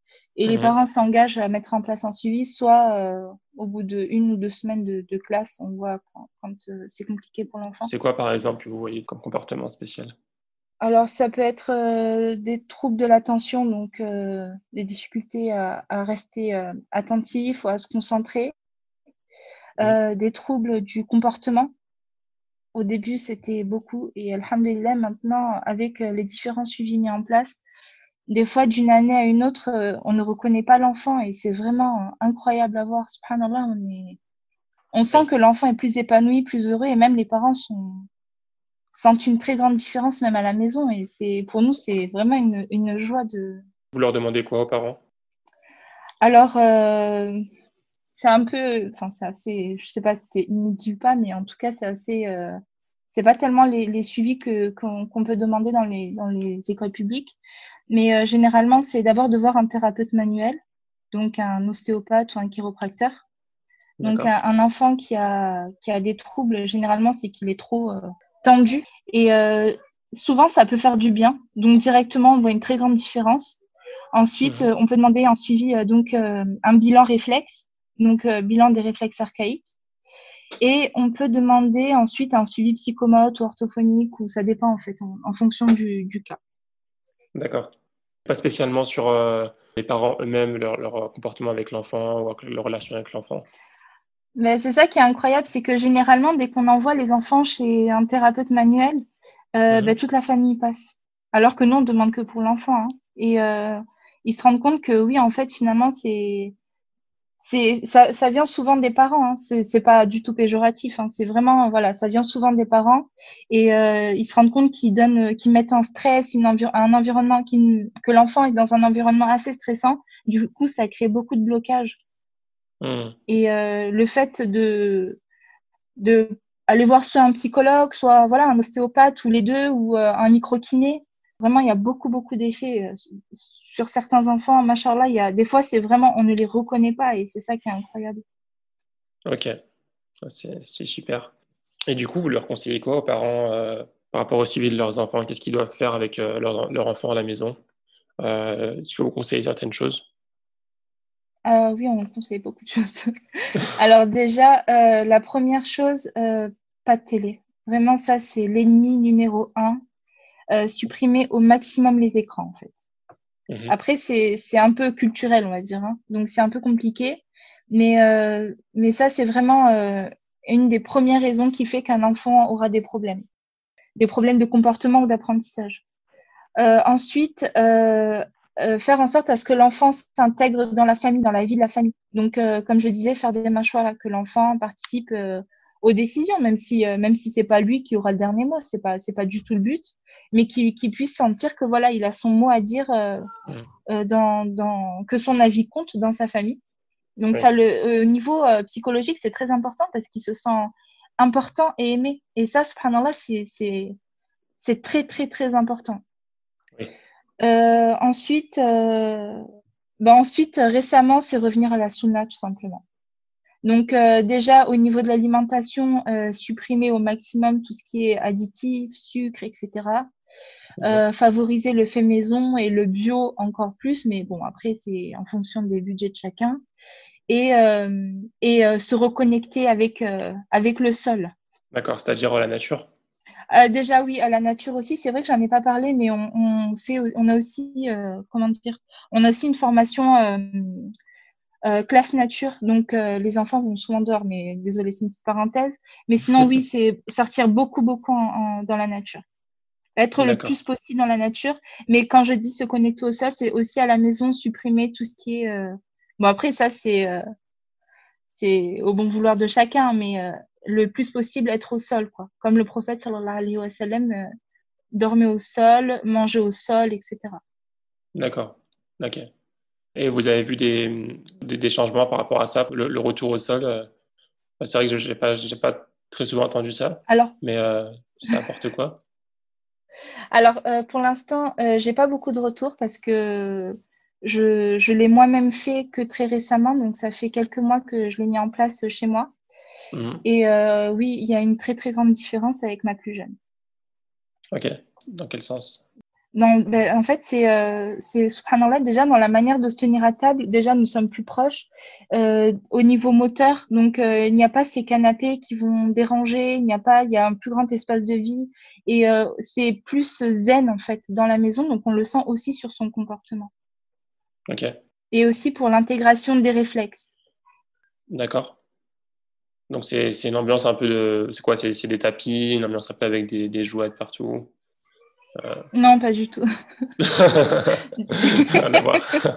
C: Et les parents s'engagent à mettre en place un suivi, soit au bout de 1 ou 2 semaines de classe, on voit quand c'est compliqué pour l'enfant.
A: C'est quoi, par exemple, vous voyez comme comportement spécial?
C: Alors, ça peut être des troubles de l'attention, donc des difficultés à rester attentif ou à se concentrer, des troubles du comportement. Au début, c'était beaucoup et alhamdoulilah, maintenant, avec les différents suivis mis en place, des fois, d'une année à une autre, on ne reconnaît pas l'enfant et c'est vraiment incroyable à voir. Subhanallah, on sent que l'enfant est plus épanoui, plus heureux et même les parents sentent une très grande différence même à la maison et pour nous, c'est vraiment une joie de...
A: Vous leur demandez quoi aux parents?
C: Alors, c'est un peu, enfin, c'est assez, je sais pas si c'est inédit ou pas, mais en tout cas, c'est pas tellement les suivis qu'on peut demander dans les écoles publiques. Mais généralement, c'est d'abord de voir un thérapeute manuel, donc un ostéopathe ou un chiropracteur. Donc un enfant qui a des troubles, généralement, c'est qu'il est trop tendu. Et souvent, ça peut faire du bien. Donc directement, on voit une très grande différence. Ensuite, on peut demander un suivi, un bilan réflexe, donc bilan des réflexes archaïques. Et on peut demander ensuite un suivi psychomote ou orthophonique, ou ça dépend en fait, en fonction du cas.
A: D'accord. Pas spécialement sur les parents eux-mêmes, leur comportement avec l'enfant ou leur relation avec l'enfant.
C: Mais c'est ça qui est incroyable, c'est que généralement, dès qu'on envoie les enfants chez un thérapeute manuel, toute la famille passe. Alors que nous, on demande que pour l'enfant. Hein. Et ils se rendent compte que oui, en fait, finalement, ça vient souvent des parents. Hein. C'est pas du tout péjoratif. Hein. C'est vraiment, voilà, ça vient souvent des parents. Et ils se rendent compte qu'ils mettent un stress, un environnement que l'enfant est dans un environnement assez stressant. Du coup, ça crée beaucoup de blocages. Et le fait de aller voir soit un psychologue, soit voilà, un ostéopathe ou les deux, ou un micro-kiné, vraiment, il y a beaucoup, beaucoup d'effets sur certains enfants. Machallah, des fois, c'est vraiment, on ne les reconnaît pas et c'est ça qui est incroyable.
A: Ok, c'est super. Et du coup, vous leur conseillez quoi aux parents par rapport au suivi de leurs enfants? Qu'est-ce qu'ils doivent faire avec leur enfant à la maison? Est-ce que vous conseillez certaines choses?
C: Oui, on conseille beaucoup de choses. Alors déjà, la première chose, pas de télé. Vraiment, ça, c'est l'ennemi numéro 1. Supprimer au maximum les écrans, en fait. Après, c'est un peu culturel, on va dire. Hein. Donc, c'est un peu compliqué. Mais ça, c'est vraiment une des premières raisons qui fait qu'un enfant aura des problèmes. Des problèmes de comportement ou d'apprentissage. Ensuite, faire en sorte à ce que l'enfant s'intègre dans la famille, dans la vie de la famille. Donc, comme je disais, faire des démarches, voilà, que l'enfant participe aux décisions, même si c'est pas lui qui aura le dernier mot, c'est pas du tout le but, mais qu'il puisse sentir que voilà, il a son mot à dire, que son avis compte dans sa famille. Donc ça, au niveau psychologique, c'est très important parce qu'il se sent important et aimé. Et ça, subhanallah, c'est très, très, très important. Ensuite, récemment, c'est revenir à la sunna, tout simplement. Donc, déjà, au niveau de l'alimentation, supprimer au maximum tout ce qui est additif, sucre, etc. Favoriser le fait maison et le bio encore plus, mais bon, après, c'est en fonction des budgets de chacun. Et se reconnecter avec le sol.
A: D'accord, c'est-à-dire la nature.
C: Déjà, oui, à la nature aussi. C'est vrai que j'en ai pas parlé, mais on a aussi, on a aussi une formation classe nature. Donc, les enfants vont souvent dehors, mais désolé, c'est une petite parenthèse. Mais sinon, oui, c'est sortir beaucoup, beaucoup dans la nature. Être le plus possible dans la nature. Mais quand je dis se connecter au sol, c'est aussi à la maison, supprimer tout ce qui est... Bon, après, ça, c'est au bon vouloir de chacun, mais le plus possible, être au sol, quoi. Comme le prophète, sallallahu alayhi wa sallam, dormait au sol, mangeait au sol, etc.
A: D'accord, ok. Et vous avez vu des changements par rapport à ça, le retour au sol c'est vrai que j'ai pas très souvent entendu ça,
C: Alors,
A: mais c'est n'importe quoi.
C: Alors, pour l'instant, j'ai pas beaucoup de retours parce que je l'ai moi-même fait que très récemment, donc ça fait quelques mois que je l'ai mis en place chez moi. Et oui, il y a une très très grande différence avec ma plus jeune.
A: Ok, dans quel sens?
C: Non, ben, en fait, subhanallah, déjà dans la manière de se tenir à table, déjà nous sommes plus proches au niveau moteur. Donc, il n'y a pas ces canapés qui vont déranger, il y a un plus grand espace de vie et c'est plus zen en fait dans la maison. Donc, on le sent aussi sur son comportement
A: Ok,
C: et aussi pour l'intégration des réflexes.
A: d'accord. Donc c'est une ambiance un peu de... C'est quoi? C'est des tapis, une ambiance un peu avec des jouets de partout. Euh,
C: Non, pas du tout.
A: Rien à voir.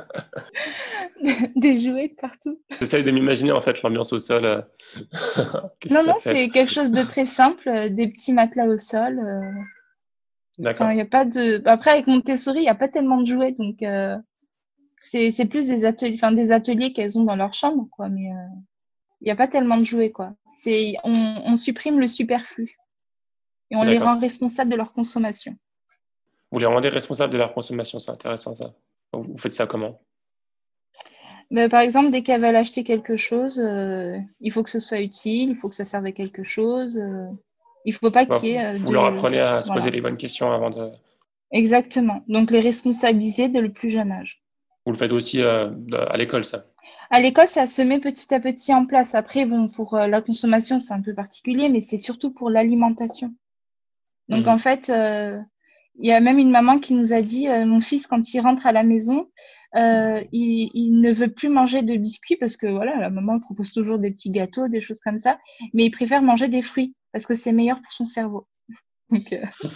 C: Des jouets partout.
A: J'essaye de m'imaginer en fait l'ambiance au sol. Qu'est-ce que
C: Non,
A: ça
C: non,
A: peut être?
C: c'est quelque chose de très simple, des petits matelas au sol. Enfin, il
A: D'accord.
C: y a pas de. Après, avec Montessori, il n'y a pas tellement de jouets, donc c'est plus des ateliers qu'elles ont dans leur chambre, quoi. Mais il n'y a pas tellement de jouets, quoi. On supprime le superflu et on les
A: D'accord.
C: rend responsables de leur consommation.
A: Vous les rendez responsables de leur consommation, c'est intéressant ça. Vous faites ça comment?
C: Mais, par exemple, dès qu'elles veulent acheter quelque chose, il faut que ce soit utile, il faut que ça serve à quelque chose. Il faut pas
A: Bon,
C: qu'il y ait
A: vous leur
C: de.
A: apprenez à se poser
C: Voilà.
A: les bonnes questions avant de...
C: Exactement. Donc, les responsabiliser dès le plus jeune âge.
A: Vous le faites aussi à l'école, ça.
C: À l'école, ça se met petit à petit en place. Après, bon, pour la consommation, c'est un peu particulier, mais c'est surtout pour l'alimentation. Donc, en
A: Mhm.
C: fait, il y a même une maman qui nous a dit, mon fils, quand il rentre à la maison, il ne veut plus manger de biscuits parce que voilà, la maman propose toujours des petits gâteaux, des choses comme ça, mais il préfère manger des fruits parce que c'est meilleur pour son cerveau. Donc,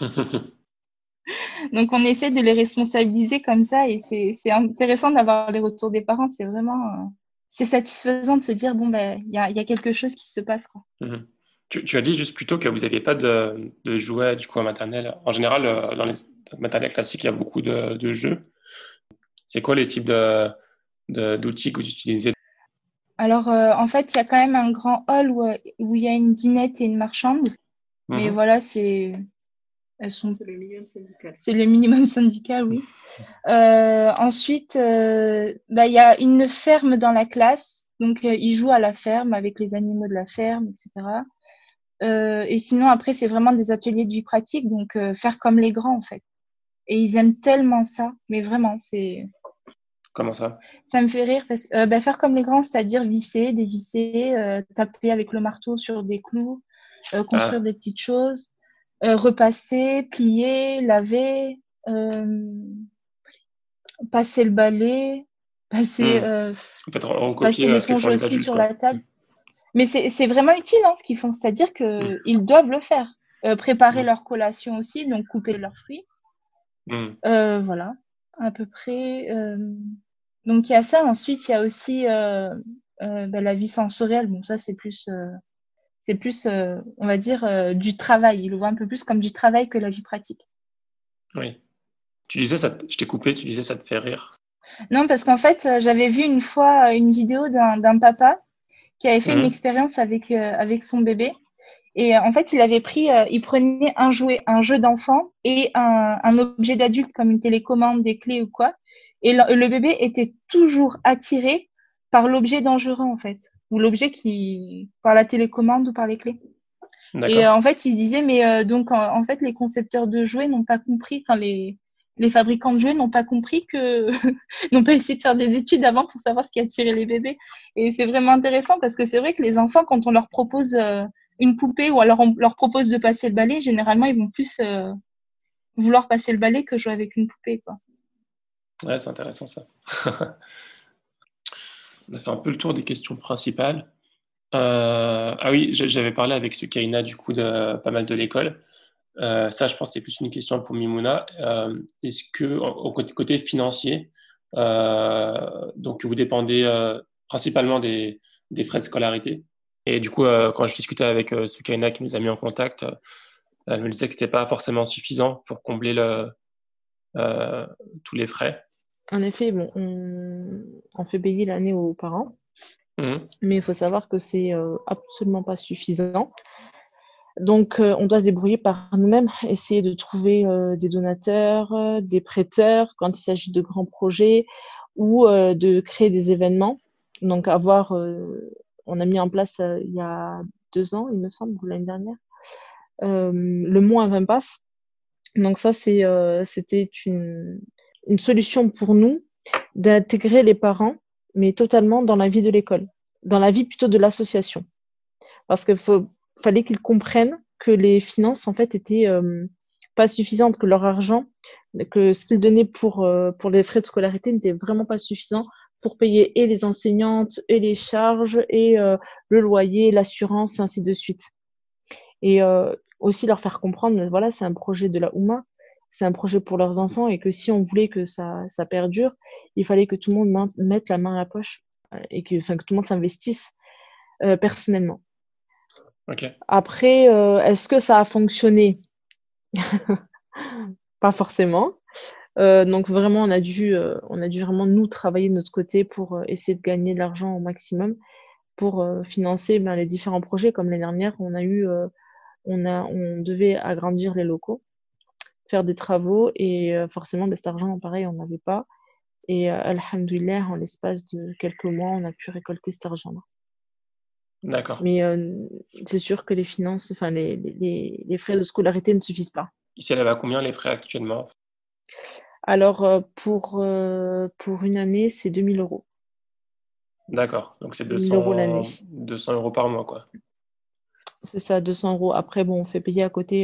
C: donc on essaie de les responsabiliser comme ça et c'est intéressant d'avoir les retours des parents. C'est vraiment c'est satisfaisant de se dire bon ben il y a quelque chose qui se passe quoi.
A: Mhm. Tu as dit juste plus tôt que vous n'aviez pas de jouets du coup en maternelle. En général, dans les maternelles classiques, il y a beaucoup de jeux. C'est quoi les types d'outils que vous utilisez?
C: Alors en fait il y a quand même un grand hall où il y a une dinette et une marchande, mais
A: Mhm.
C: voilà elles sont c'est le minimum syndical oui. Ensuite bah, il y a une ferme dans la classe donc ils jouent à la ferme avec les animaux de la ferme etc. Et sinon, après, c'est vraiment des ateliers de vie pratique, donc faire comme les grands, en fait. Et ils aiment tellement ça, mais vraiment,
A: Comment ça?
C: ça me fait rire. Bah, faire comme les grands, c'est-à-dire visser, dévisser, taper avec le marteau sur des clous, construire
A: Ah,
C: des petites choses, repasser, plier, laver, euh, passer le balai, passer,
A: hmm. En fait,
C: passer
A: recopier ce que
C: l'éponge
A: font les
C: aussi
A: adultes,
C: sur
A: quoi.
C: la table. Mais c'est vraiment utile hein, ce qu'ils font, c'est-à-dire
A: Hmm.
C: qu'ils doivent le faire. Préparer
A: Hmm.
C: leur collation aussi, donc couper leurs fruits.
A: Hmm.
C: Voilà, à peu près. Donc il y a ça. Ensuite, il y a aussi ben, la vie sensorielle. Bon, ça, c'est plus on va dire, du travail. Ils le voient un peu plus comme du travail que la vie pratique.
A: Oui. Tu disais, je t'ai coupé, tu disais ça te fait rire.
C: Non, parce qu'en fait, j'avais vu une fois une vidéo d'un papa qui avait fait une
A: Mhm.
C: expérience avec son bébé. Et en fait, il prenait un jouet, un jeu d'enfant et un objet d'adulte comme une télécommande, des clés ou quoi. Et le bébé était toujours attiré par l'objet dangereux en fait, ou l'objet par la télécommande ou par les clés. Et
A: D'accord.
C: en fait, il se disait, mais donc en fait, les concepteurs de jouets n'ont pas compris, enfin les fabricants de jouets n'ont pas compris que, n'ont pas essayé de faire des études avant pour savoir ce qui attirait les bébés. Et c'est vraiment intéressant parce que c'est vrai que les enfants, quand on leur propose une poupée ou alors on leur propose de passer le balai, généralement, ils vont plus vouloir passer le balai que jouer avec une poupée, quoi.
A: Ouais, c'est intéressant ça. On a fait un peu le tour des questions principales. Ah oui, j'avais parlé avec Sukaina du coup de pas mal de l'école. Ça, je pense que c'est plus une question pour Mimouna. Est-ce que, au côté financier, donc vous dépendez principalement des frais de scolarité? Et du coup, quand je discutais avec Sukaina qui nous a mis en contact, elle me disait que c'était pas forcément suffisant pour combler euh, tous les frais.
B: En effet, bon, on fait payer l'année aux parents,
A: Mhm.
B: mais il faut savoir que c'est absolument pas suffisant. Donc, on doit se débrouiller par nous-mêmes, essayer de trouver des donateurs, des prêteurs quand il s'agit de grands projets ou de créer des événements. Donc, on a mis en place il y a 2 ans, il me semble, ou l'année dernière, le mois à 20 passes. Donc ça, c'était une solution pour nous d'intégrer les parents, mais totalement dans la vie de l'école, dans la vie plutôt de l'association. Parce qu'il fallait qu'ils comprennent que les finances, en fait, étaient pas suffisantes, que leur argent, que ce qu'ils donnaient pour les frais de scolarité n'était vraiment pas suffisant pour payer et les enseignantes, et les charges, et le loyer, l'assurance, et ainsi de suite. Et aussi leur faire comprendre, voilà, c'est un projet de la Oumma, c'est un projet pour leurs enfants, et que si on voulait que ça perdure, il fallait que tout le monde mette la main à la poche et que tout le monde s'investisse personnellement.
A: Ok.
B: Après, est-ce que ça a fonctionné? Pas forcément. Donc vraiment, on a dû vraiment nous travailler de notre côté pour essayer de gagner de l'argent au maximum pour financer les différents projets. Comme l'année dernière, on devait agrandir les locaux, faire des travaux et forcément, cet argent, pareil, on n'avait pas. Et alhamdoulilah, en l'espace de quelques mois, on a pu récolter cet argent-là.
A: D'accord.
B: Mais c'est sûr que les finances, enfin les frais de scolarité ne suffisent pas.
A: Ici, elle va combien les frais actuellement?
B: Alors pour une année, c'est 2 000 euros.
A: D'accord. Donc c'est
B: 2 000 euros l'année.
A: 200 euros par mois, quoi.
B: C'est ça, 200 euros. Après, bon, on fait payer à côté.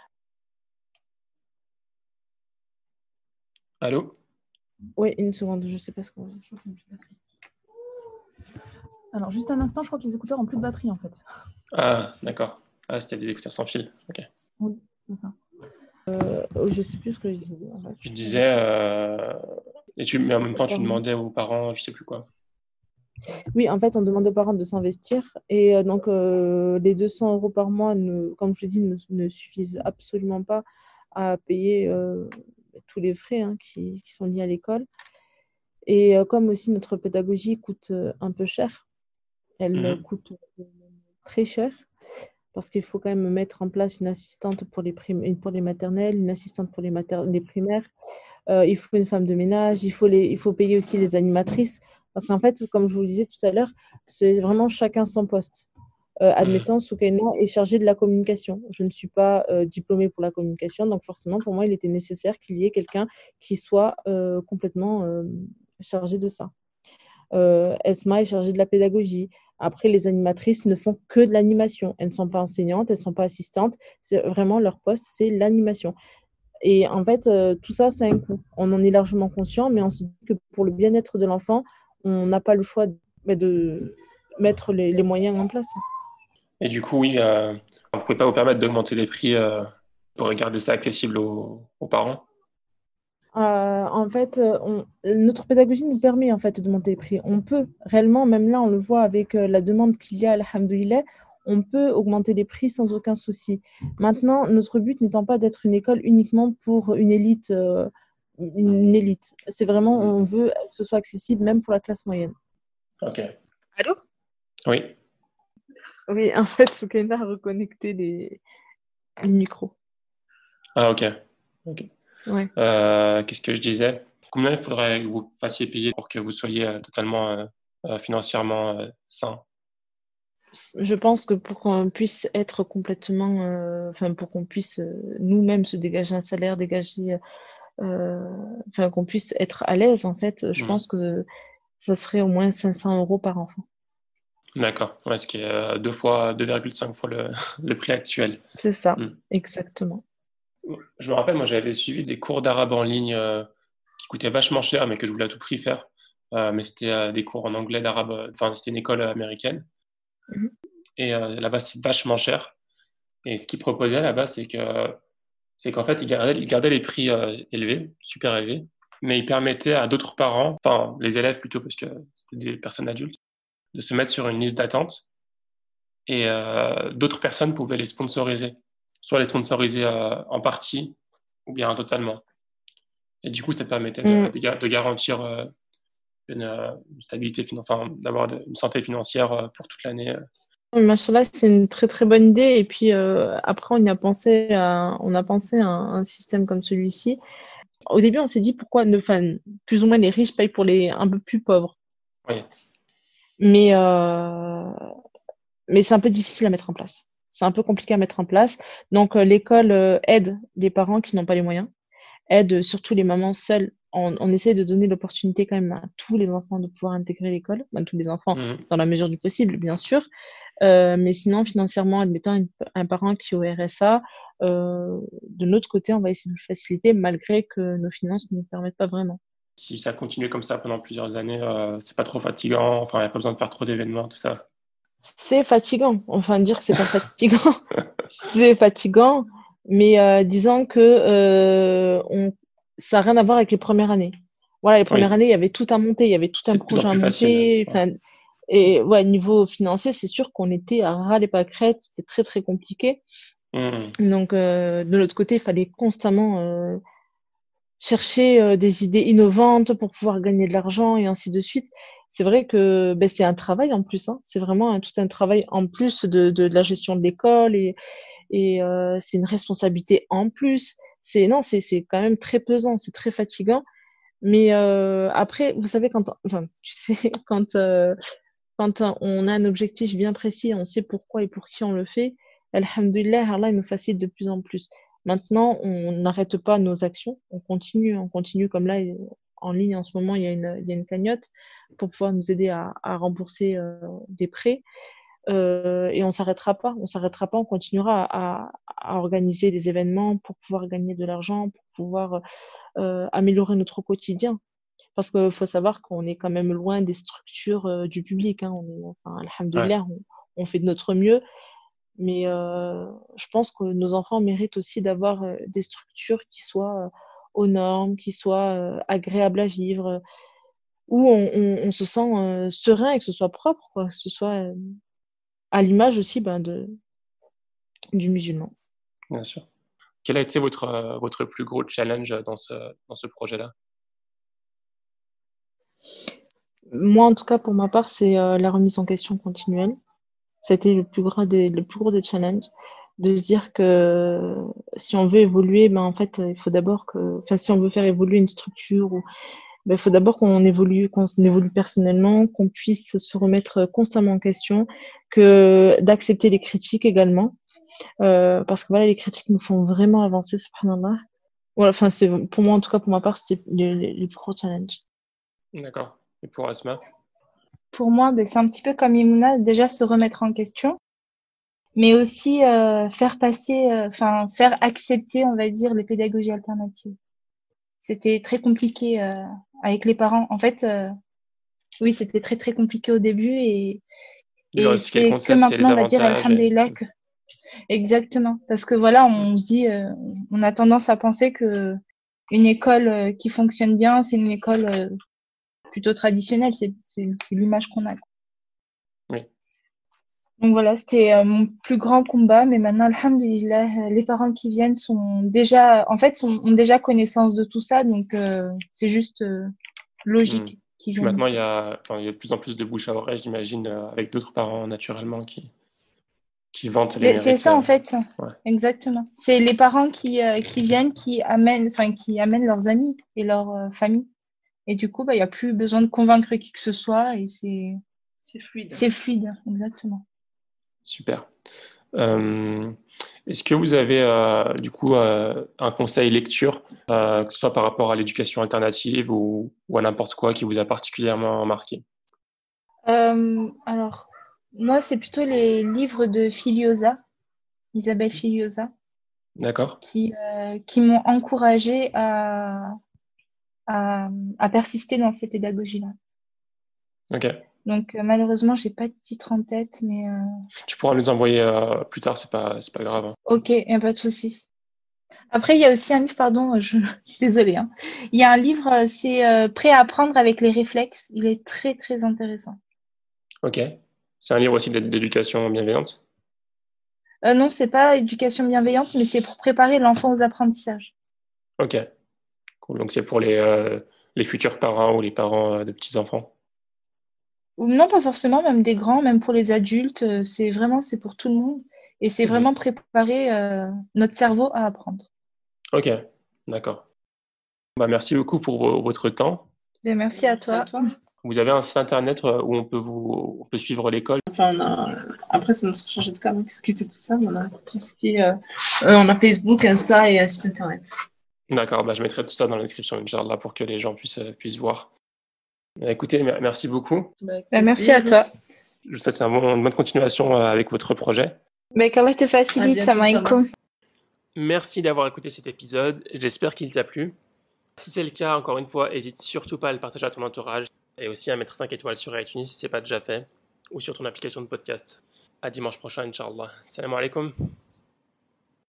A: Allô?
B: Oui, une seconde, je sais pas ce qu'on.
D: Alors, juste un instant, je crois que les écouteurs ont plus de batterie, en fait.
A: Ah, d'accord. Ah, c'était des écouteurs sans fil. Ok.
D: Oui, c'est ça.
B: Je sais plus ce que je disais. En fait.
A: Tu disais, mais en même temps, tu demandais aux parents, je sais plus quoi.
B: Oui, en fait, on demande aux parents de s'investir. Et donc, les 200 euros par mois, comme je l'ai dit, ne suffisent absolument pas à payer tous les frais qui sont liés à l'école. Et comme aussi notre pédagogie coûte un peu cher, elle coûte très cher, parce qu'il faut quand même mettre en place une assistante pour les maternelles, une assistante pour les primaires. Il faut une femme de ménage, il faut payer aussi les animatrices. Parce qu'en fait, comme je vous le disais tout à l'heure, c'est vraiment chacun son poste. Admettons, Soukaina est chargée de la communication. Je ne suis pas diplômée pour la communication, donc forcément, pour moi, il était nécessaire qu'il y ait quelqu'un qui soit complètement chargé de ça. Esma est chargée de la pédagogie. Après, les animatrices ne font que de l'animation. Elles ne sont pas enseignantes, elles ne sont pas assistantes. C'est vraiment leur poste, c'est l'animation. Et en fait, tout ça, c'est un coût. On en est largement conscient, mais on se dit que pour le bien-être de l'enfant, on n'a pas le choix de mettre les moyens en place.
A: Et du coup, oui, vous pouvez pas vous permettre d'augmenter les prix pour garder ça accessible aux parents?
B: En fait, notre pédagogie nous permet en fait de monter les prix. On peut réellement, même là, on le voit avec la demande qu'il y a, alhamdoulilah, on peut augmenter les prix sans aucun souci. Maintenant, notre but n'étant pas d'être une école uniquement pour une élite. C'est vraiment, on veut que ce soit accessible même pour la classe moyenne.
A: Ok.
B: Allô?
A: Oui.
B: Oui, en fait, Soukaina a reconnecté les micros.
A: Ah, ok.
B: Ouais.
A: Qu'est-ce que je disais? Combien il faudrait que vous fassiez payer pour que vous soyez totalement financièrement sain?
B: Je pense que pour qu'on puisse être complètement, pour qu'on puisse nous-mêmes se dégager un salaire, qu'on puisse être à l'aise, en fait, je pense que ça serait au moins 500 euros par enfant.
A: D'accord, ouais, ce qui est 2,5 fois le prix actuel.
B: C'est ça, exactement.
A: Je me rappelle, moi j'avais suivi des cours d'arabe en ligne qui coûtaient vachement cher, mais que je voulais à tout prix faire. Mais c'était des cours en anglais d'arabe, enfin c'était une école américaine. Et là-bas c'est vachement cher. Et ce qu'ils proposaient là-bas, c'est qu'en fait ils gardaient les prix élevés, super élevés, mais ils permettaient à d'autres parents, enfin les élèves plutôt parce que c'était des personnes adultes, de se mettre sur une liste d'attente et d'autres personnes pouvaient les sponsoriser. Soit les sponsoriser en partie ou bien totalement. Et du coup, ça permettait de garantir une stabilité, d'avoir une santé financière pour toute l'année.
B: Machallah, c'est une très très bonne idée. Et puis après, on a pensé à un système comme celui-ci. Au début, on s'est dit pourquoi plus ou moins les riches payent pour les un peu plus pauvres.
A: Oui.
B: Mais c'est un peu difficile à mettre en place. C'est un peu compliqué à mettre en place. Donc, l'école aide les parents qui n'ont pas les moyens, aide surtout les mamans seules. On essaie de donner l'opportunité quand même à tous les enfants de pouvoir intégrer l'école, enfin, tous les enfants
A: Mhm.
B: dans la mesure du possible, bien sûr. Mais sinon, financièrement, admettant un parent qui est au RSA, de notre côté, on va essayer de le faciliter malgré que nos finances ne nous permettent pas vraiment.
A: Si ça continue comme ça pendant plusieurs années, c'est pas trop fatigant. Enfin, il n'y a pas besoin de faire trop d'événements, tout ça.
B: C'est fatigant. Enfin, dire que c'est pas fatigant, c'est fatigant. Mais disons que ça n'a rien à voir avec les premières années. Voilà, les premières
A: Oui,
B: années, il y avait tout à monter, il y avait tout un
A: c'est de plus en
B: projet à
A: plus facile.
B: monter.
A: Ouais.
B: Enfin, et ouais, niveau financier, c'est sûr qu'on était à ras les pâquerettes, c'était très très compliqué.
A: Mhm.
B: Donc, de l'autre côté, il fallait constamment chercher des idées innovantes pour pouvoir gagner de l'argent et ainsi de suite. C'est vrai que ben, c'est un travail en plus, hein. C'est vraiment tout un travail en plus de la gestion de l'école et c'est une responsabilité en plus. C'est quand même très pesant, c'est très fatigant. Mais après, vous savez, enfin, tu sais, quand on a un objectif bien précis, on sait pourquoi et pour qui on le fait, Alhamdulillah, Allah il nous facilite de plus en plus. Maintenant, on n'arrête pas nos actions, on continue comme là, en ligne en ce moment, il y a une cagnotte pour pouvoir nous aider à rembourser des prêts. Et on s'arrêtera pas, on continuera à organiser des événements pour pouvoir gagner de l'argent, pour pouvoir améliorer notre quotidien. Parce qu'il faut savoir qu'on est quand même loin des structures du public, hein. Enfin,
A: Ouais.
B: alhamdoulilah, on fait de notre mieux. Mais je pense que nos enfants méritent aussi d'avoir des structures qui soient aux normes, qui soient agréables à vivre, où on se sent serein et que ce soit propre, quoi, que ce soit à l'image aussi ben, du musulman.
A: Bien sûr. Quel a été votre plus gros challenge dans ce projet-là?
B: Moi, en tout cas, pour ma part, c'est la remise en question continuelle. C'était le plus gros des challenges, de se dire que si on veut évoluer, ben, en fait, il faut d'abord enfin, si on veut faire évoluer une structure, ben, il faut d'abord qu'on évolue personnellement, qu'on puisse se remettre constamment en question, d'accepter les critiques également, parce que voilà, les critiques nous font vraiment avancer, subhanallah. Voilà, enfin, pour moi, en tout cas, pour ma part, c'était les plus gros challenges.
A: D'accord. Et pour Asma?
C: Pour moi, ben, c'est un petit peu comme Imouna, déjà se remettre en question, mais aussi faire passer, enfin faire accepter, on va dire, les pédagogies alternatives. C'était très compliqué avec les parents. En fait, oui, c'était très très compliqué au début
A: De leur
C: et
A: expliquer le
C: c'est que
A: concept et les
C: maintenant, on va dire,
A: avantages.
C: alhamdulillah, que exactement. Parce que voilà, on se dit, on a tendance à penser que une école qui fonctionne bien, c'est une école plutôt traditionnelle. C'est l'image qu'on a.
A: Oui.
C: Donc voilà, c'était mon plus grand combat. Mais maintenant, alhamdulillah, les parents qui viennent sont déjà, en fait, ont déjà connaissance de tout ça. Donc c'est juste
A: Hmm.
C: logique qu'ils
A: Puis
C: viennent
A: maintenant,
C: ici.
A: enfin, il y a de plus en plus de bouche à oreille, j'imagine, avec d'autres parents naturellement qui vantent les
C: Mais c'est
A: mérites.
C: ça en fait,
A: Ouais.
C: exactement. C'est les parents qui viennent, qui amènent leurs amis et leur famille. Et du coup, bah, il n'y a plus besoin de convaincre qui que ce soit et c'est fluide, exactement.
A: Super. Euh, Est-ce que vous avez du coup un conseil lecture, que ce soit par rapport à l'éducation alternative ou à n'importe quoi qui vous a particulièrement marqué?
C: Alors, moi, c'est plutôt les livres de Filiosa, Isabelle Filiosa,
A: D'accord?
C: qui m'ont encouragée à persister dans ces pédagogies-là.
A: Ok.
C: Donc, malheureusement, j'ai pas de titre en tête, mais
A: Tu pourras nous envoyer plus tard, c'est pas grave, hein.
C: ok, y a pas de souci. Après, il y a aussi un livre, pardon, je suis désolée, hein. Il y a un livre, c'est Prêt à apprendre avec les réflexes. Il est très, très intéressant.
A: Ok. C'est un livre aussi d'éducation bienveillante?
C: Non, c'est pas éducation bienveillante, mais c'est pour préparer l'enfant aux apprentissages.
A: Ok. Cool. Donc c'est pour les futurs parents ou les parents de petits-enfants.
C: Ou non, pas forcément, même des grands, même pour les adultes. C'est pour tout le monde. Et c'est
A: Mhm.
C: vraiment préparer notre cerveau à apprendre.
A: Ok. D'accord. Bah, merci beaucoup pour votre temps.
C: Bien, merci à toi.
A: Vous avez un site internet où on peut suivre l'école?
B: Enfin, après, c'est notre chargé de com qui s'occupe de tout ça, mais on a tout ce qui est, on a Facebook, Insta et un site internet.
A: D'accord, je mettrai tout ça dans la description, Inch'Allah, pour que les gens puissent voir. Écoutez, merci beaucoup.
C: Merci à toi.
A: Je vous souhaite une bonne continuation avec votre projet.
C: Qu'Allah te facilite, ça m'a
A: Merci d'avoir écouté cet épisode. J'espère qu'il t'a plu. Si c'est le cas, encore une fois, n'hésite surtout pas à le partager à ton entourage et aussi à mettre 5 étoiles sur iTunes si ce n'est pas déjà fait ou sur ton application de podcast. À dimanche prochain, Inch'Allah. Salam alaikum.